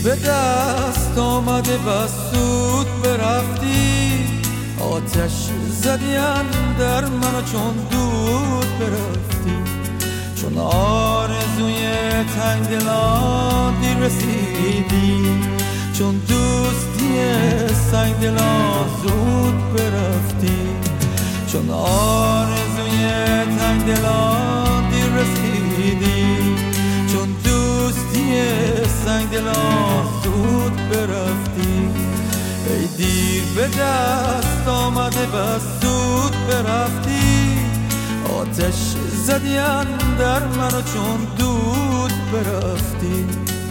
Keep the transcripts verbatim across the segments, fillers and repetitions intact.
به دست آمده بس زود برفتی، آتش زدی اندر من چون دود برفتی. چون آرزوی تنگ دلان دیر رسیدی، چون دوستی سنگ دلان زود برفتی. چون آرزوی تنگ دلان دیر رسیدی، چون دوستی سنگ دلان زود برفتی. ای دیر به دست آمده بس زود برفتی، آتش زدی اندر منو چون دود برفتی.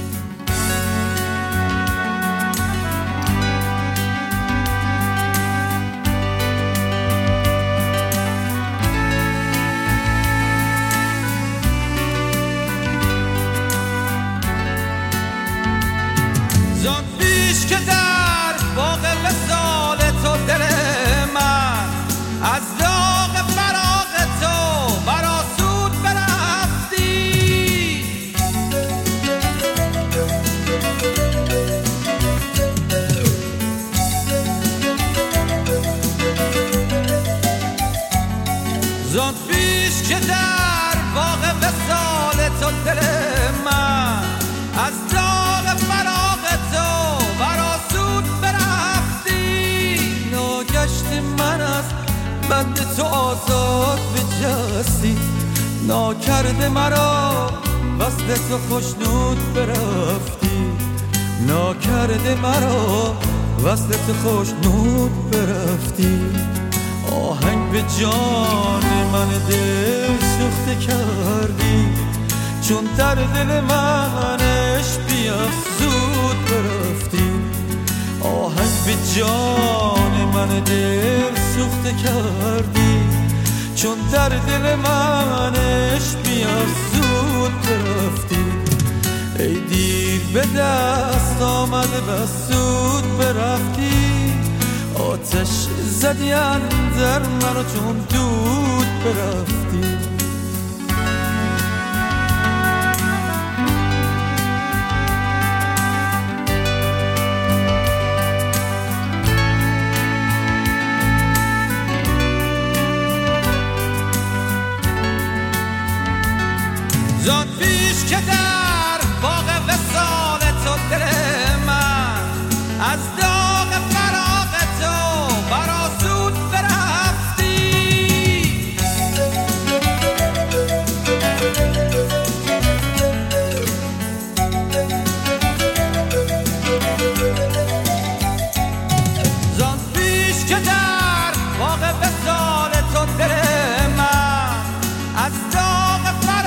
زان پیش که در باغ وصال تو دل من از داغ فراق تو برآسود برفتی. زان پیش که در باغ وصال تو دل من از داغ فراق تو برآسود برفتی. ناگشت من از بند تو آزاد بجستی، ناکرده مرا وصل تو خوشنود برفتی. ناکرده مرا وصل تو خوشنود برفتی. آهنگ به جان من دل سوخته کردی، چون در دل منش بیفزود برفتی. آهنگ به جان من دل سوخته کردی، چون در دل منش بیفزود برفتی. ای دیر به دست آمده بس زود برفتی، آتش زدی اندر منو چون دود برفتی. زان پیش که در باغ وصال تو دل من از داغ فراق تو برآسود برفتی. زان پیش که در باغ وصال تو دل من از داغ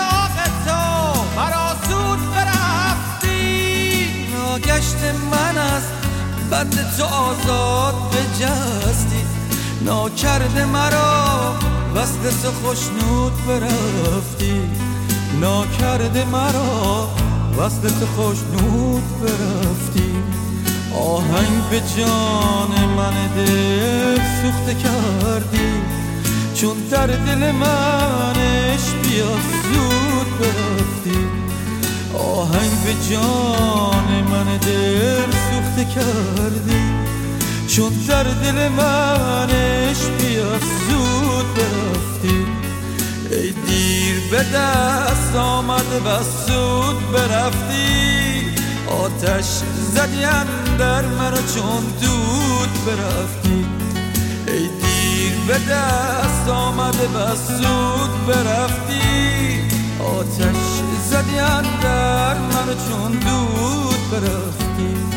گشت من از بند تو آزاد بجستی، ناکرده مرا وصل تو خوشنود برفتی. ناکرده مرا وصل تو خوشنود برفتی. آهنگ به جان من دل سوخته کردی، چون در دل منش بیفزود برفتی. آهنگ به جان من دل سوخته کردی، چون در دل منش بیفزود برفتی. ای دیر به دست آمده بس زود برفتی، آتش زدی اندر منو چون دود برفتی. ای دیر به دست آمده بس زود برفتی، آتش زدی اندر منو چون دود برفتی.